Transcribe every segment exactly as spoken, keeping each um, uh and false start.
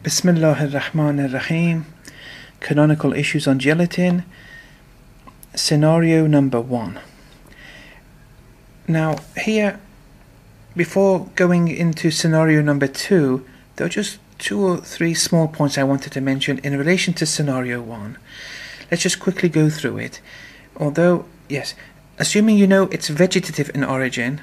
Bismillah ar-Rahman ar-Rahim. Canonical issues on gelatin. Scenario number one. Now here, before going into scenario number two, there are just two or three small points I wanted to mention in relation to scenario one. Let's just quickly go through it. Although, yes, assuming you know it's vegetative in origin,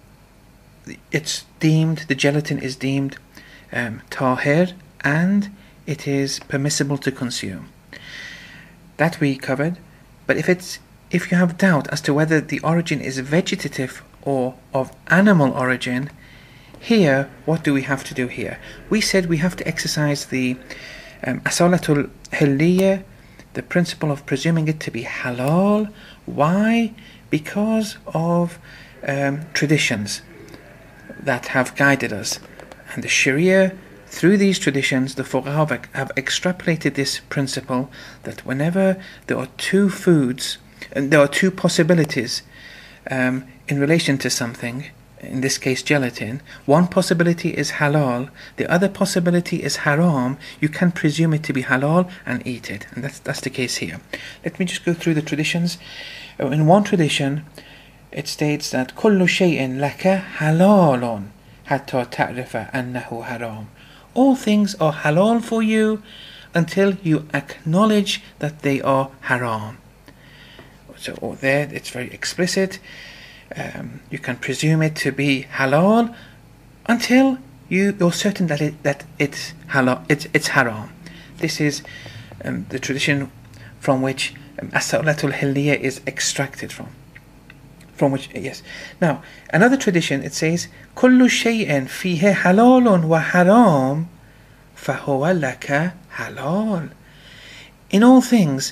it's deemed, the gelatin is deemed um, tahir, and it is permissible to consume. That we covered. But if it's if you have doubt as to whether the origin is vegetative or of animal origin, here, what do we have to do here? We said we have to exercise the um, asalatul hilliya, the principle of presuming it to be halal. Why? Because of um, traditions that have guided us. And the Sharia, through these traditions, the fuqaha have, have extrapolated this principle that whenever there are two foods, and there are two possibilities um, in relation to something, in this case gelatin, one possibility is halal, the other possibility is haram, you can presume it to be halal and eat it. And that's, that's the case here. Let me just go through the traditions. In one tradition, it states that كل شيء لك حلال حتى تعرف أنه حرام. All things are halal for you until you acknowledge that they are haram. So or there it's very explicit. Um, you can presume it to be halal until you, you're certain that it that it's halal, it's it's haram. This is um, the tradition from which um, as-salatul hilliya is extracted from. From which, yes. Now, another tradition, it says, كل شيء فيه حلال وحرام فهو لك حلال. In all things,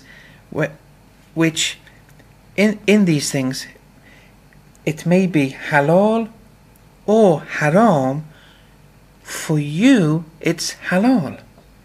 which, in, in these things, it may be halal or haram, for you it's halal.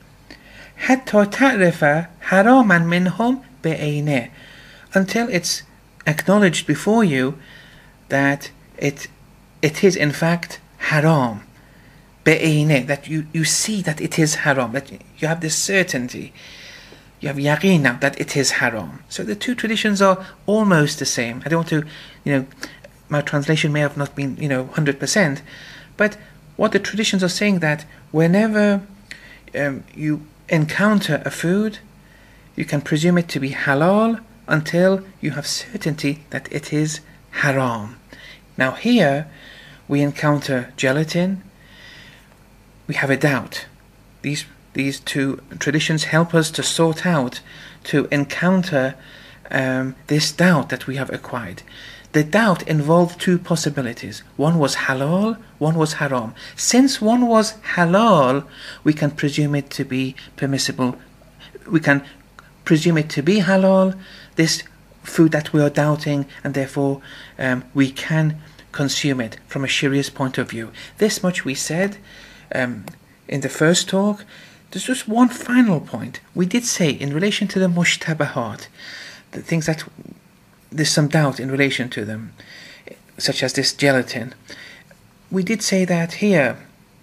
حتى تعرف حراما منهم بعينه. Until it's acknowledged before you that it it is in fact haram, be'ineh, that you, you see that it is haram, that you have this certainty, you have yaqeen now that it is haram. So the two traditions are almost the same. I don't want to, you know, my translation may have not been, you know, one hundred percent, but what the traditions are saying that whenever um, you encounter a food, you can presume it to be halal until you have certainty that it is haram. Now here we encounter gelatin, we have a doubt. These these two traditions help us to sort out, to encounter um, this doubt that we have acquired. The doubt involved two possibilities. One was halal, one was haram. Since one was halal, we can presume it to be permissible. We can presume it to be halal, this food that we are doubting, and therefore um, we can consume it from a Sharia's point of view. This much we said um, in the first talk. There's just one final point. We did say in relation to the mushtabahat, the things that there's some doubt in relation to them, such as this gelatin. We did say that here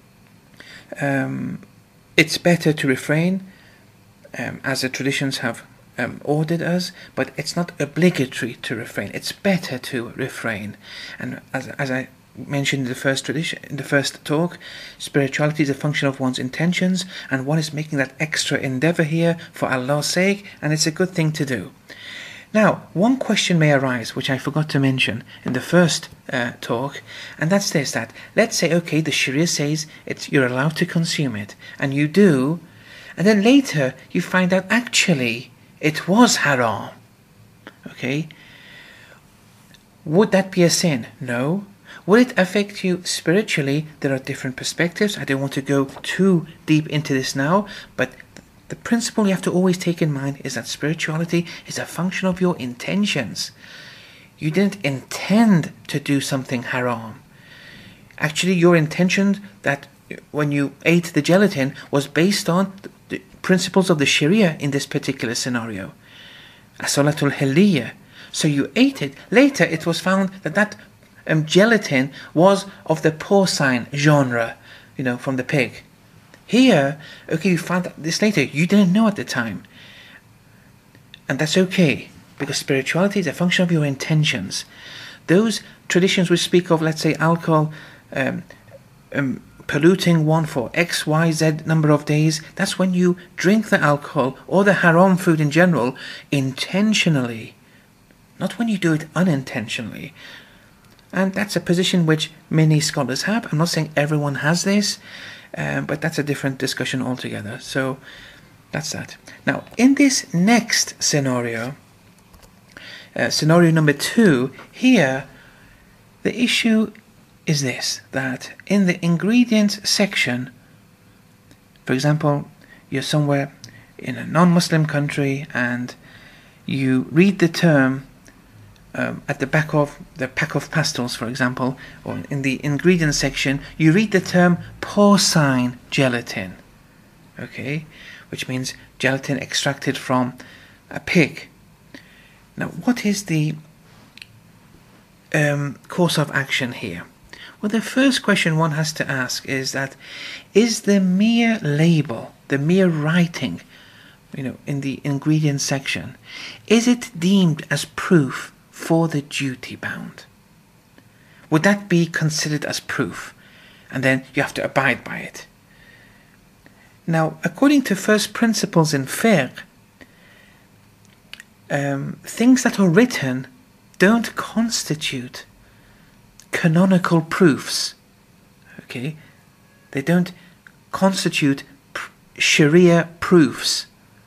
um, it's better to refrain, um, as the traditions have Um, ordered us, but it's not obligatory to refrain. It's better to refrain. And as as I mentioned in the first tradition, in the first talk, spirituality is a function of one's intentions, and one is making that extra endeavor here for Allah's sake, and it's a good thing to do. Now, one question may arise, which I forgot to mention in the first uh, talk, and that's this: that let's say, okay, the Sharia says it's you're allowed to consume it, and you do, and then later you find out actually it was haram. Okay? Would that be a sin? No. Would it affect you spiritually? There are different perspectives. I don't want to go too deep into this now, but the principle you have to always take in mind is that spirituality is a function of your intentions. You didn't intend to do something haram. Actually, your intention that when you ate the gelatin was based on the principles of the Sharia in this particular scenario. As-salatul hilliya. So you ate it. Later it was found that that um, gelatin was of the porcine genre, you know, from the pig. Here, okay, you found out this later. You didn't know at the time. And that's okay, because spirituality is a function of your intentions. Those traditions which speak of, let's say, alcohol um, um, polluting one for X, Y, Z number of days, that's when you drink the alcohol or the haram food in general intentionally, not when you do it unintentionally. And that's a position which many scholars have. I'm not saying everyone has this, um, but that's a different discussion altogether. So that's that. Now, in this next scenario, uh, scenario number two, here, the issue is this, that in the ingredients section, for example, you're somewhere in a non-Muslim country and you read the term um, at the back of the pack of pastels, for example, or in the ingredients section, you read the term porcine gelatin, okay, which means gelatin extracted from a pig. Now, what is the um, course of action here? Well, the first question one has to ask is that, is the mere label, the mere writing, you know, in the ingredients section, is it deemed as proof for the duty bound? Would that be considered as proof? And then you have to abide by it. Now, according to first principles in fiqh, um, things that are written don't constitute canonical proofs. Okay, they don't constitute pr- Sharia proofs.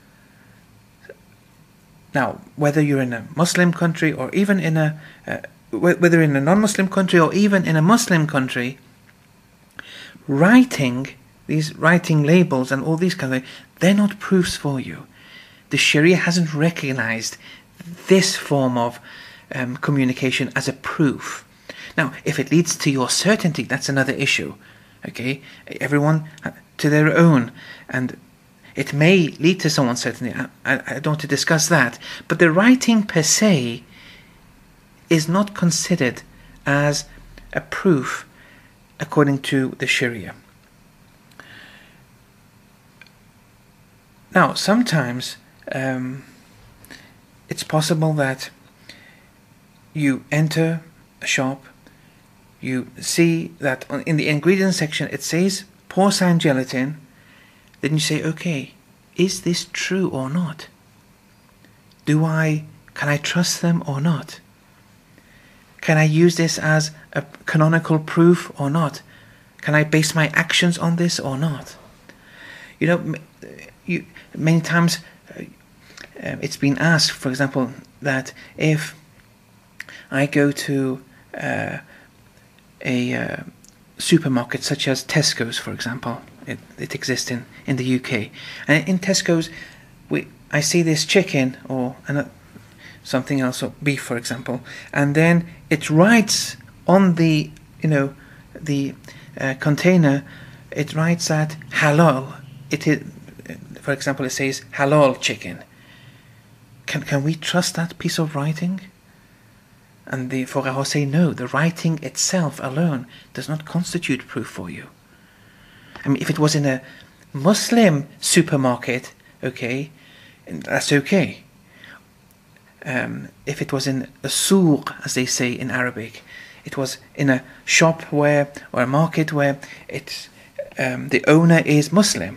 Now, whether you're in a Muslim country or even in a uh, whether in a non-Muslim country or even in a Muslim country, writing these writing labels and all these kind of things, they're not proofs for you. The Sharia hasn't recognized this form of um, communication as a proof. Now, if it leads to your certainty, that's another issue. Okay, everyone to their own, and it may lead to someone's certainty. I, I, I don't want to discuss that, but the writing per se is not considered as a proof according to the Sharia. Now, sometimes um, it's possible that you enter a shop, you see that in the ingredients section it says porcine gelatin, then you say, okay, is this true or not? Do I, can I trust them or not? Can I use this as a canonical proof or not? Can I base my actions on this or not? You know, you, many times uh, it's been asked, for example, that if I go to uh, a uh, supermarket such as Tesco's, for example, it, it exists in, in the U K, and in Tesco's we I see this chicken or an, something else, or beef, for example, and then it writes on the, you know, the uh, container, it writes that halal. It is, for example, it says halal chicken. Can can we trust that piece of writing? And the Fuqaha say no, the writing itself alone does not constitute proof for you. I mean, if it was in a Muslim supermarket, okay, that's okay. Um, if it was in a souq, as they say in Arabic, it was in a shop where, or a market where it's, um, the owner is Muslim.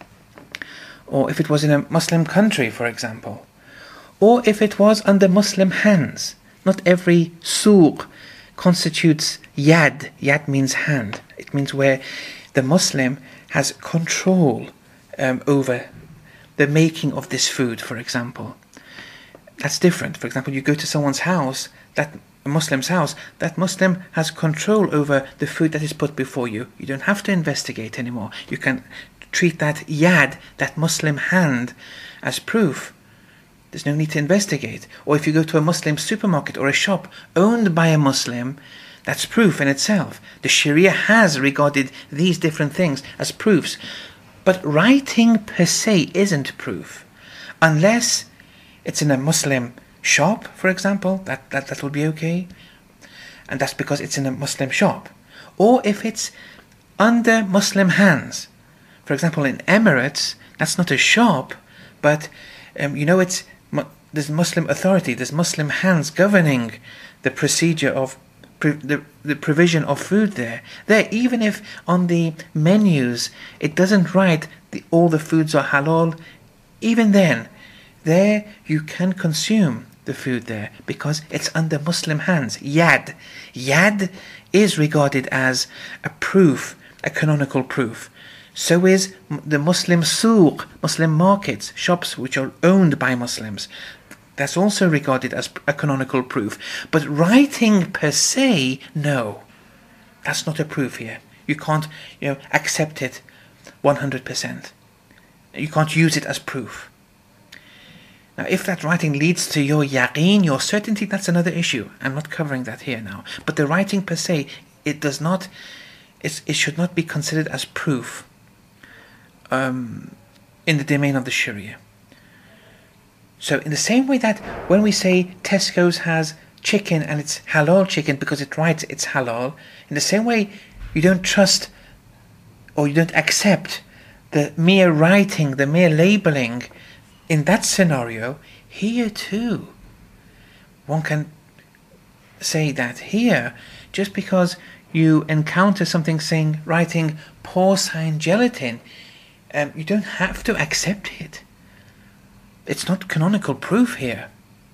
Or if it was in a Muslim country, for example. Or if it was under Muslim hands. Not every souq constitutes yad. Yad means hand. It means where the Muslim has control um, over the making of this food, for example. That's different. For example, you go to someone's house, that a Muslim's house, that Muslim has control over the food that is put before you. You don't have to investigate anymore. You can treat that yad, that Muslim hand, as proof. There's no need to investigate. Or if you go to a Muslim supermarket or a shop owned by a Muslim, that's proof in itself. The Sharia has regarded these different things as proofs. But writing per se isn't proof. Unless it's in a Muslim shop, for example, that, that, that will be okay. And that's because it's in a Muslim shop. Or if it's under Muslim hands. For example, in Emirates, that's not a shop, but um, you know, it's there's Muslim authority, there's Muslim hands governing the procedure of pre- the the provision of food there. There, even if on the menus it doesn't write the, all the foods are halal, even then, there you can consume the food there because it's under Muslim hands. Yad, yad is regarded as a proof, a canonical proof. So is the Muslim souq, Muslim markets, shops which are owned by Muslims. That's also regarded as a canonical proof. But writing per se, no. That's not a proof here. You can't, you know, accept it one hundred percent. You can't use it as proof. Now, if that writing leads to your yaqeen, your certainty, that's another issue. I'm not covering that here now. But the writing per se, it does not, it's, it should not be considered as proof. Um, in the domain of the Sharia. So in the same way that when we say Tesco's has chicken and it's halal chicken because it writes it's halal, in the same way you don't trust or you don't accept the mere writing, the mere labeling in that scenario, here too. One can say that here, just because you encounter something saying, writing porcine gelatin, Um, you don't have to accept it. It's not canonical proof here.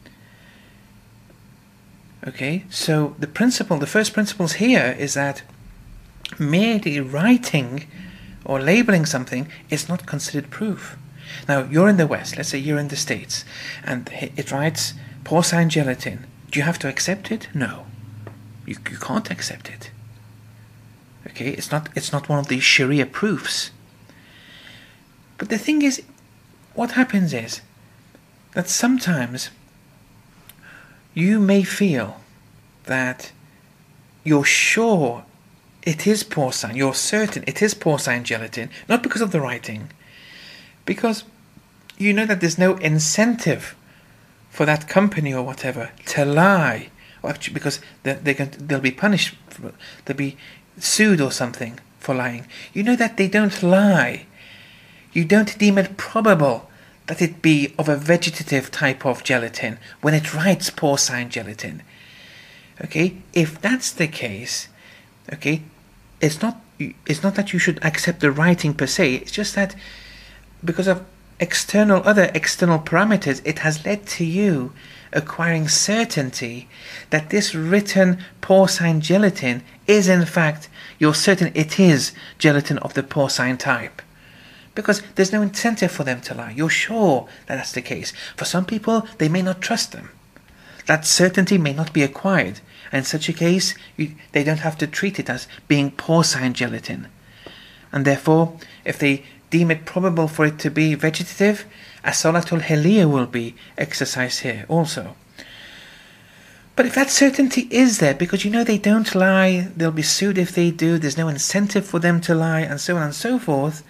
Okay, so the principle, the first principles here is that merely writing or labeling something is not considered proof. Now, you're in the West, let's say you're in the States, and it writes porcine gelatin. Do you have to accept it? No. You, you can't accept it. Okay, it's not, it's not one of the Sharia proofs. But the thing is, what happens is that sometimes you may feel that you're sure it is porcine, you're certain it is porcine gelatin, not because of the writing, because you know that there's no incentive for that company or whatever to lie, or actually because they're, they're going to, they'll be punished, for, they'll be sued or something for lying. You know that they don't lie. You don't deem it probable that it be of a vegetative type of gelatin when it writes porcine gelatin. Okay, if that's the case, okay, it's not it's not that you should accept the writing per se. It's just that because of external other external parameters, it has led to you acquiring certainty that this written porcine gelatin is in fact, you're certain it is gelatin of the porcine type. Because there's no incentive for them to lie. You're sure that that's the case. For some people, they may not trust them. That certainty may not be acquired. And in such a case, you, they don't have to treat it as being porcine gelatin. And therefore, if they deem it probable for it to be vegetative, as-salatul hiliyah will be exercised here also. But if that certainty is there, because you know they don't lie, they'll be sued if they do, there's no incentive for them to lie, and so on and so forth,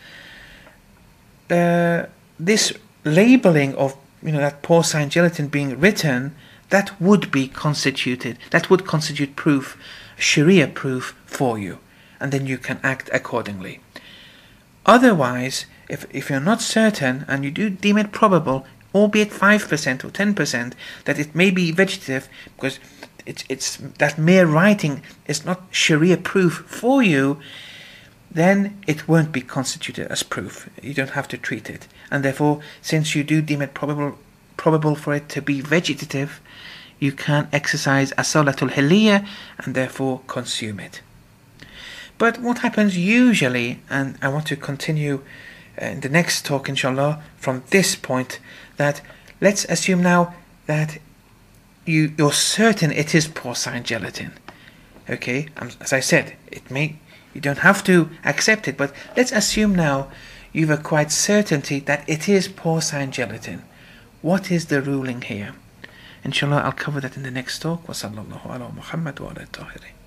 Uh, this labeling of, you know, that porcine gelatin being written, that would be constituted, that would constitute proof, Sharia proof for you, and then you can act accordingly. Otherwise, if, if you're not certain and you do deem it probable, albeit five percent or ten percent, that it may be vegetative, because it's, it's that mere writing is not Sharia proof for you, then it won't be constituted as proof. You don't have to treat it. And therefore, since you do deem it probable probable for it to be vegetative, you can exercise as-salatul hiliyah and therefore consume it. But what happens usually, and I want to continue in the next talk inshallah from this point, that let's assume now that you, you're certain it is porcine gelatin. Okay, as I said, it may you don't have to accept it, but let's assume now you've acquired certainty that it is porcine gelatin. What is the ruling here? Inshallah, I'll cover that in the next talk. Wa sallallahu ala Muhammad wa ala tahirin.